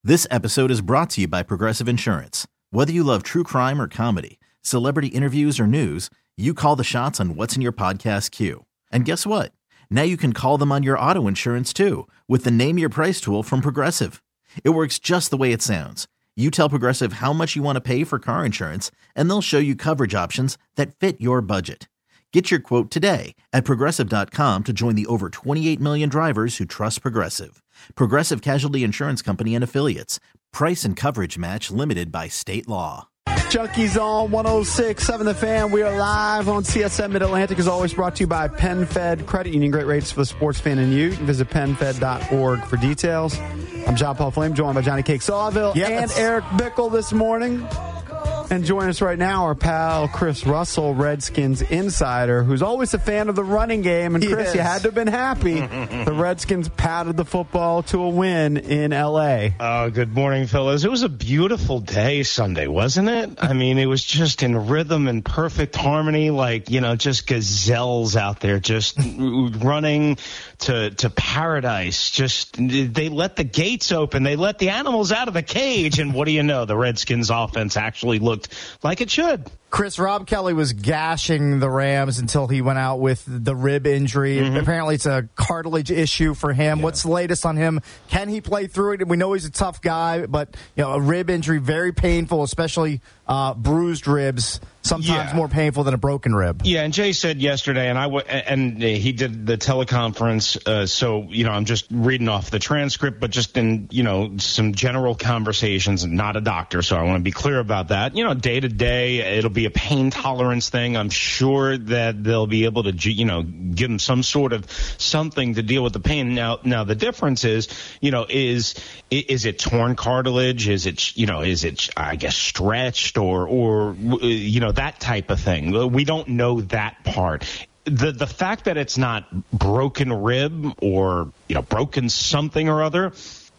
This episode is brought to you by Progressive Insurance. Whether you love true crime or comedy, celebrity interviews or news, you call the shots on what's in your podcast queue. And guess what? Now you can call them on your auto insurance too with the Name Your Price tool from Progressive. It works just the way it sounds. You tell Progressive how much you want to pay for car insurance, and they'll show you coverage options that fit your budget. Get your quote today at Progressive.com to join the over 28 million drivers who trust Progressive. Progressive Casualty Insurance Company and Affiliates. Price and coverage match limited by state law. Junkies on 106.7 The Fan. We are live on CSM Mid-Atlantic, as always, brought to you by PenFed Credit Union. Great rates for the sports fan and you. You can visit PenFed.org for details. I'm John Paul Flame, joined by Johnny Cake Sawville and Eric Bickle this morning. And join us right now, our pal Chris Russell, Redskins insider, who's always a fan of the running game. And Chris, you had to have been happy. The Redskins patted the football to a win in L.A. Good morning, fellas. It was a beautiful day Sunday, wasn't it? I mean, it was just in rhythm and perfect harmony, like, you know, just gazelles out there just running to paradise. Just they let the gates open. They let the animals out of the cage. And what do you know? The Redskins offense actually looked like it should. Chris, Rob Kelly was gashing the Rams until he went out with the rib injury. Mm-hmm. Apparently it's a cartilage issue for him. Yeah. What's the latest on him? Can he play through it? We know he's a tough guy, but you know, a rib injury, very painful, especially bruised ribs, sometimes more painful than a broken rib. Yeah, and Jay said yesterday, and he did the teleconference, so, you know, I'm just reading off the transcript, but just in, you know, some general conversations, not a doctor, so I want to be clear about that. You know, day to day, it'll be a pain tolerance thing. I'm sure that they'll be able to, you know, give him some sort of something to deal with the pain. Now the difference is, you know, is it torn cartilage? Is it, I guess, stretched or you know, that type of thing? We don't know that part. The fact that it's not broken rib or, you know, broken something or other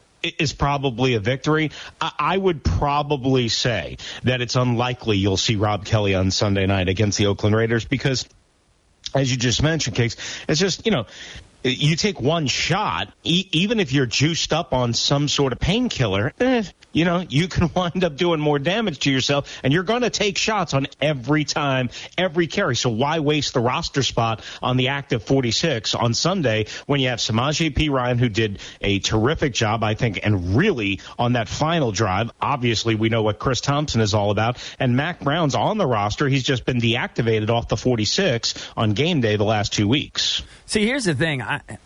is probably a victory. I would probably say that it's unlikely you'll see Rob Kelly on Sunday night against the Oakland Raiders because, as you just mentioned, Cakes, it's just, you know, you take one shot, even if you're juiced up on some sort of painkiller, you know, you can wind up doing more damage to yourself, and you're going to take shots on every time, every carry. So why waste the roster spot on the active 46 on Sunday when you have Samaje Perine, who did a terrific job, I think, and really on that final drive. Obviously, we know what Chris Thompson is all about, and Mac Brown's on the roster. He's just been deactivated off the 46 on game day the last 2 weeks. See, here's the thing.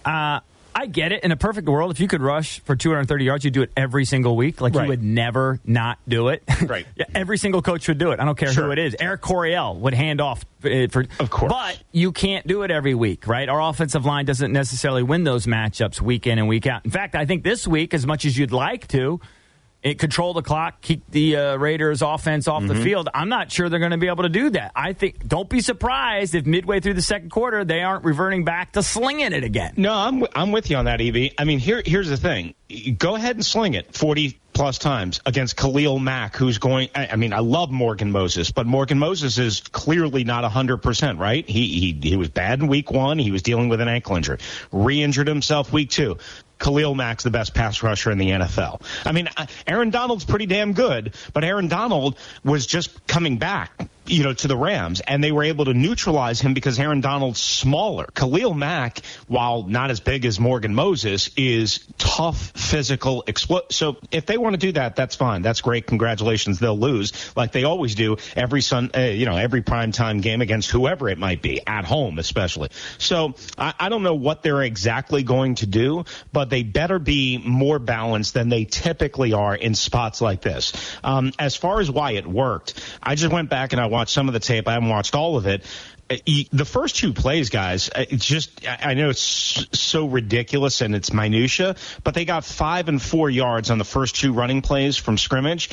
I get it. In a perfect world, if you could rush for 230 yards, you'd do it every single week. Like, you would never not do it. Right. Yeah, every single coach would do it. I don't care who it is. Eric Coryell would hand off. Of course. But you can't do it every week, right? Our offensive line doesn't necessarily win those matchups week in and week out. In fact, I think this week, as much as you'd like to, control the clock, keep the Raiders offense off the field, I'm not sure they're going to be able to do that. I think, don't be surprised if midway through the second quarter they aren't reverting back to slinging it again. No, I'm with you on that, EB. I mean, here's the thing. Go ahead and sling it 40-plus times against Khalil Mack, who's going – I mean, I love Morgan Moses, but Morgan Moses is clearly not 100%, right? He was bad in week one. He was dealing with an ankle injury. Re-injured himself week two. Khalil Mack's the best pass rusher in the NFL. I mean, Aaron Donald's pretty damn good, but Aaron Donald was just coming back, you know, to the Rams, and they were able to neutralize him because Aaron Donald's smaller. Khalil Mack, while not as big as Morgan Moses, is tough, physical, so if they want to do that, that's fine. That's great. Congratulations. They'll lose like they always do every every primetime game against whoever it might be, at home especially. So I don't know what they're exactly going to do, but they better be more balanced than they typically are in spots like this. As far as why it worked, I just went back and I watched some of the tape. I haven't watched all of it. The first two plays, guys, it's just, I know it's so ridiculous and it's minutia, but they got 5 and 4 yards on the first two running plays from scrimmage.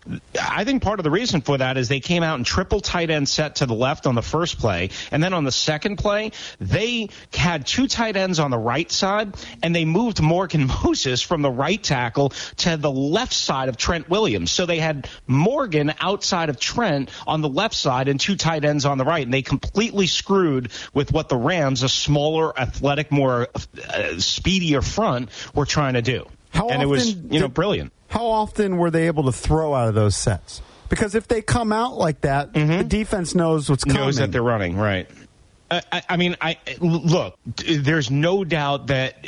I think part of the reason for that is they came out in triple tight end set to the left on the first play, and then on the second play, they had two tight ends on the right side, and they moved Morgan Moses from the right tackle to the left side of Trent Williams. So they had Morgan outside of Trent on the left side and two tight ends on the right, and they completely screwed with what the Rams, a smaller, athletic, more speedier front, were trying to do. And it was, brilliant. how often were they able to throw out of those sets? Because if they come out like that, the defense knows what's coming. Knows that they're running, right. Look, there's no doubt that,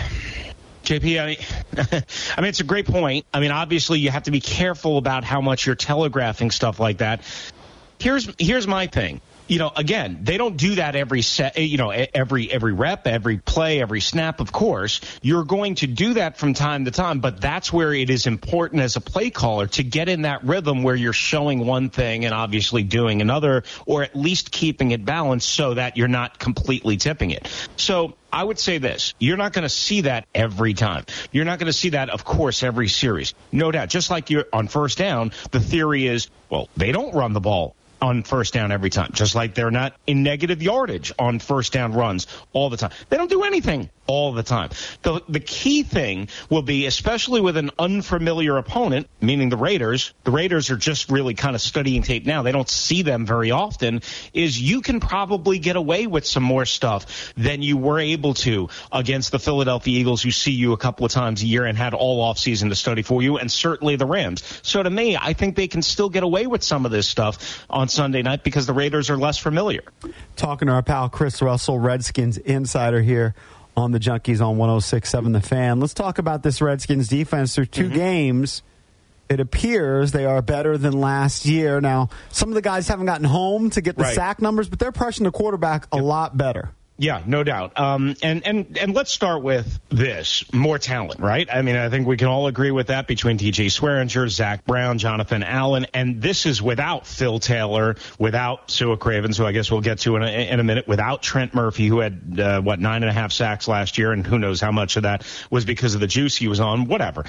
JP, I mean, it's a great point. I mean, obviously, you have to be careful about how much you're telegraphing stuff like that. Here's my thing. Again, they don't do that every set, every rep, every play, every snap, of course. You're going to do that from time to time, but that's where it is important as a play caller to get in that rhythm where you're showing one thing and obviously doing another, or at least keeping it balanced so that you're not completely tipping it. So I would say this. You're not going to see that every time. You're not going to see that, of course, every series. No doubt. Just like you're on first down, the theory is, well, they don't run the ball on first down every time, just like they're not in negative yardage on first down runs all the time. They don't do anything all the time. The key thing will be, especially with an unfamiliar opponent, meaning the Raiders are just really kind of studying tape now. They don't see them very often, is you can probably get away with some more stuff than you were able to against the Philadelphia Eagles, who see you a couple of times a year and had all offseason to study for you, and certainly the Rams. So to me, I think they can still get away with some of this stuff on Sunday night because the Raiders are less familiar. Talking to our pal Chris Russell, Redskins insider here on the Junkies on 106.7 The Fan. Let's talk about this Redskins defense. Through two games, it appears they are better than last year. Now, some of the guys haven't gotten home to get the sack numbers, but they're pressuring the quarterback a lot better. Yeah, no doubt. And let's start with this. More talent, right? I mean, I think we can all agree with that between T.J. Swearinger, Zach Brown, Jonathan Allen. And this is without Phil Taylor, without Sua Cravens, who I guess we'll get to in a minute, without Trent Murphy, who had, 9.5 sacks last year. And who knows how much of that was because of the juice he was on, whatever.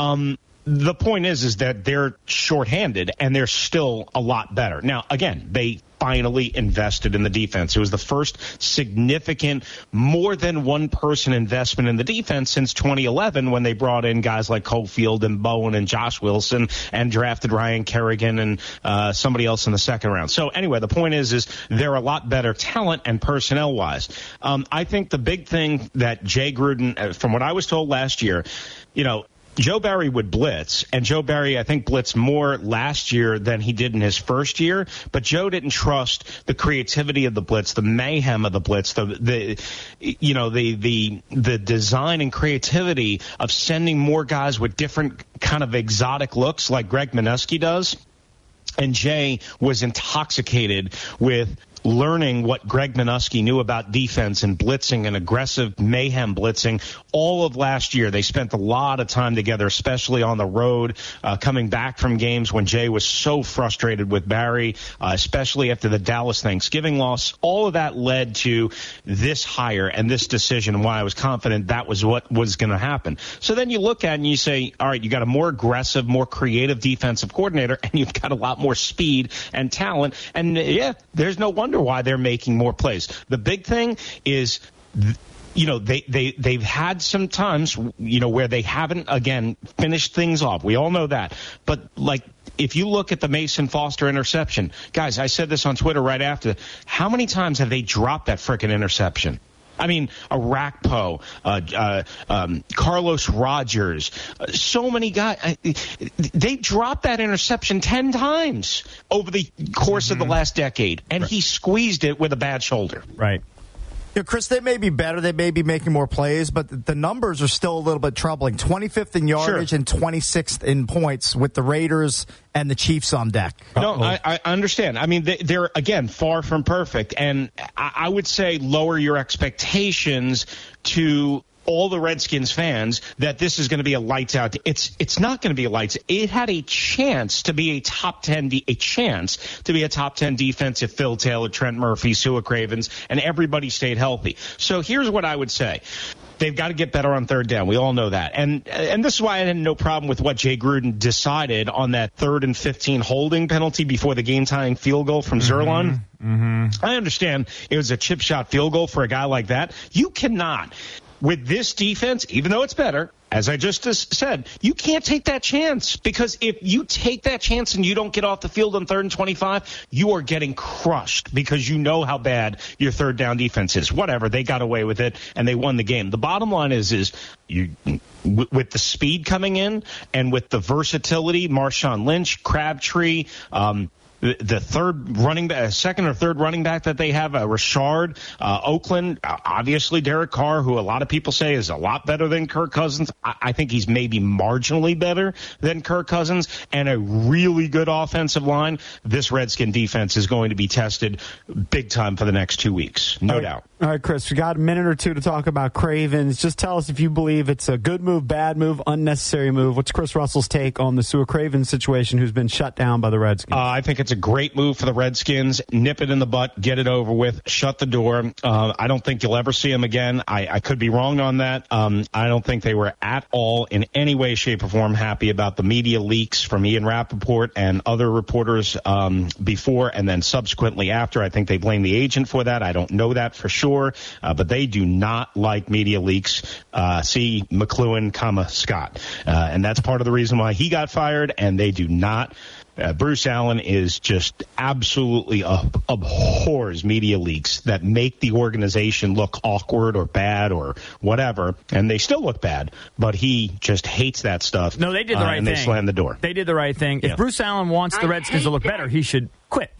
The point is that they're shorthanded and they're still a lot better. Now, again, they finally invested in the defense. It was the first significant, more than one person investment in the defense since 2011, when they brought in guys like Cofield and Bowen and Josh Wilson and drafted Ryan Kerrigan and somebody else in the second round. So anyway, the point is they're a lot better talent and personnel wise. I think the big thing that Jay Gruden, from what I was told last year, Joe Barry would blitz, and Joe Barry, I think, blitzed more last year than he did in his first year. But Joe didn't trust the creativity of the blitz, the mayhem of the blitz, the design and creativity of sending more guys with different kind of exotic looks like Greg Minuski does. And Jay was intoxicated with learning what Greg Minuski knew about defense and blitzing and aggressive mayhem blitzing all of last year. They spent a lot of time together, especially on the road, coming back from games when Jay was so frustrated with Barry, especially after the Dallas Thanksgiving loss. All of that led to this hire and this decision, and why I was confident that was what was going to happen. So then you look at it and you say, all right, you got a more aggressive, more creative defensive coordinator, and you've got a lot more speed and talent. And yeah, there's no wonder why they're making more plays. The big thing is, they've had some times, where they haven't, again, finished things off. We all know that. But, if you look at the Mason Foster interception, guys, I said this on Twitter right after, how many times have they dropped that frickin' interception? I mean, Arakpo, Carlos Rogers, so many guys. They dropped that interception 10 times over the course of the last decade, and he squeezed it with a bad shoulder. Right. Chris, they may be better. They may be making more plays, but the numbers are still a little bit troubling. 25th in yardage and 26th in points with the Raiders and the Chiefs on deck. No, I understand. I mean, they're, again, far from perfect. And I would say lower your expectations to all the Redskins fans that this is going to be a lights out. It's not going to be a lights. It had a chance to be a top 10 defense if Phil Taylor, Trent Murphy, Sua Cravens, and everybody stayed healthy. So here's what I would say. They've got to get better on third down. We all know that. And this is why I had no problem with what Jay Gruden decided on that 3rd and 15 holding penalty before the game-tying field goal from Zerline. I understand it was a chip shot field goal for a guy like that. You cannot with this defense, even though it's better, as I just said, you can't take that chance, because if you take that chance and you don't get off the field on 3rd and 25, you are getting crushed, because you know how bad your third down defense is. Whatever, they got away with it and they won the game. The bottom line is you, with the speed coming in and with the versatility, Marshawn Lynch, Crabtree, the third running back, second or third running back that they have, Rashard, Oakland, obviously Derek Carr, who a lot of people say is a lot better than Kirk Cousins. I think he's maybe marginally better than Kirk Cousins, and a really good offensive line. This Redskin defense is going to be tested big time for the next 2 weeks, no doubt. All right, Chris, we got a minute or two to talk about Cravens. Just tell us if you believe it's a good move, bad move, unnecessary move. What's Chris Russell's take on the Sua Cravens situation, who's been shut down by the Redskins? I think it's a great move for the Redskins. Nip it in the butt, get it over with, shut the door. I don't think you'll ever see him again. I could be wrong on that. I don't think they were at all in any way, shape, or form happy about the media leaks from Ian Rappaport and other reporters before and then subsequently after. I think they blame the agent for that. I don't know that for sure. But they do not like media leaks. See McLuhan, Scott. And that's part of the reason why he got fired, and they do not. Bruce Allen is just absolutely abhors media leaks that make the organization look awkward or bad or whatever, and they still look bad, but he just hates that stuff. No, they did the right thing. And they slammed the door. They did the right thing. If Bruce Allen wants the Redskins to look better, he should quit.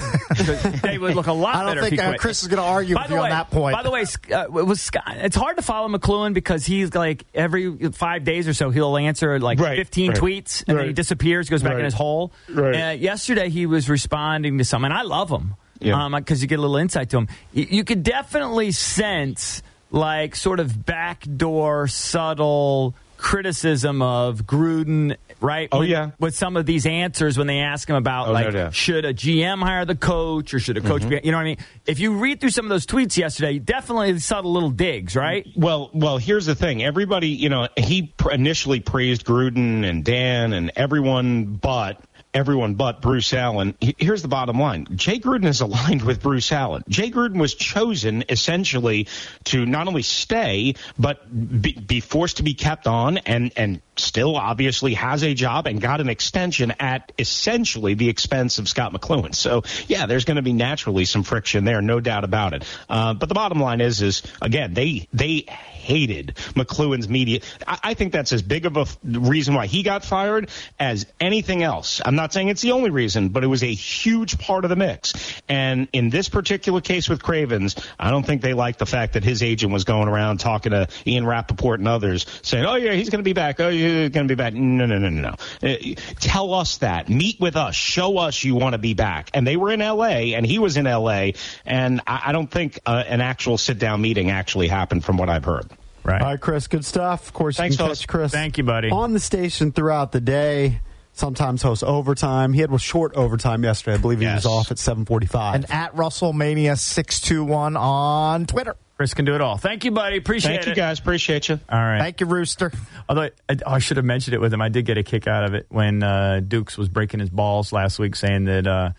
They would look a lot better. I don't think Chris is going to argue with you on that point. By the way, it's hard to follow McLuhan because he's like every 5 days or so he'll answer 15 tweets and then he disappears, goes back in his hole. Yesterday he was responding to some, and I love him because you get a little insight to him. You could definitely sense sort of backdoor, subtle criticism of Gruden, right? With some of these answers when they ask him about should a GM hire the coach or should a coach be, you know what I mean? If you read through some of those tweets yesterday, definitely subtle little digs, right? Well, here's the thing. Everybody, he initially praised Gruden and Dan and everyone but Bruce Allen. Here's the bottom line. Jay Gruden is aligned with Bruce Allen. Jay Gruden was chosen essentially to not only stay, but be forced to be kept on and still obviously has a job and got an extension at essentially the expense of Scott McLuhan. So, yeah, there's going to be naturally some friction there, no doubt about it. But the bottom line is again, they hated McLuhan's media. I think that's as big of a reason why he got fired as anything else. I'm not saying it's the only reason, but it was a huge part of the mix. And in this particular case with Cravens, I don't think they liked the fact that his agent was going around talking to Ian Rappaport and others saying, oh, yeah, he's going to be back. Oh, you're going to be back. No. Tell us that. Meet with us. Show us you want to be back. And they were in L.A., and he was in L.A., and I don't think an actual sit-down meeting actually happened from what I've heard. Right. All right, Chris, good stuff. Of course, Thanks, you can catch Chris. Thank you, buddy. On the station throughout the day. Sometimes hosts overtime. He had short overtime yesterday. I believe he was off at 7:45. And at WrestleMania621 on Twitter. Chris can do it all. Thank you, buddy. Appreciate it. Thank you, guys. Appreciate you. All right. Thank you, Rooster. Although I should have mentioned it with him. I did get a kick out of it when Dukes was breaking his balls last week saying that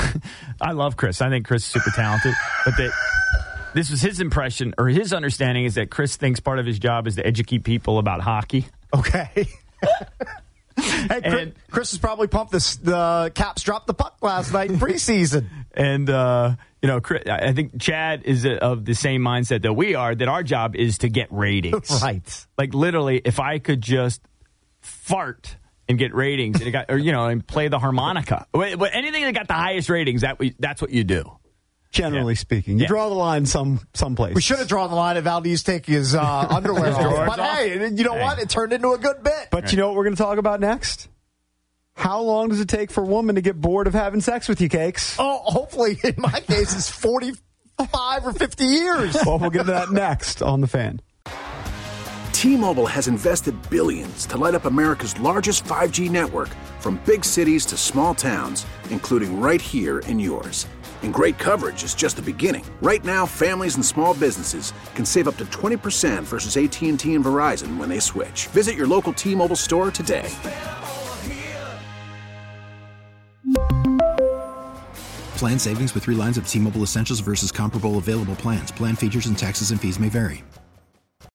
I love Chris. I think Chris is super talented. But that this was his impression or his understanding is that Chris thinks part of his job is to educate people about hockey. Okay. Hey, Chris is probably pumped. The Caps dropped the puck last night in preseason. And, Chris, I think Chad is of the same mindset that we are, that our job is to get ratings. Right. Like, literally, if I could just fart and get ratings and play the harmonica. Anything that got the highest ratings, that's what you do. Generally speaking. You draw the line some places. We should have drawn the line at Valdez taking his underwear off. But hey, you know what? It turned into a good bit. But you know what we're going to talk about next? How long does it take for a woman to get bored of having sex with you, Cakes? Oh, hopefully, in my case, it's 45 or 50 years. Well, we'll get to that next on The Fan. T-Mobile has invested billions to light up America's largest 5G network, from big cities to small towns, including right here in yours. And great coverage is just the beginning. Right now, families and small businesses can save up to 20% versus AT&T and Verizon when they switch. Visit your local T-Mobile store today. Plan savings with 3 lines of T-Mobile Essentials versus comparable available plans. Plan features and taxes and fees may vary.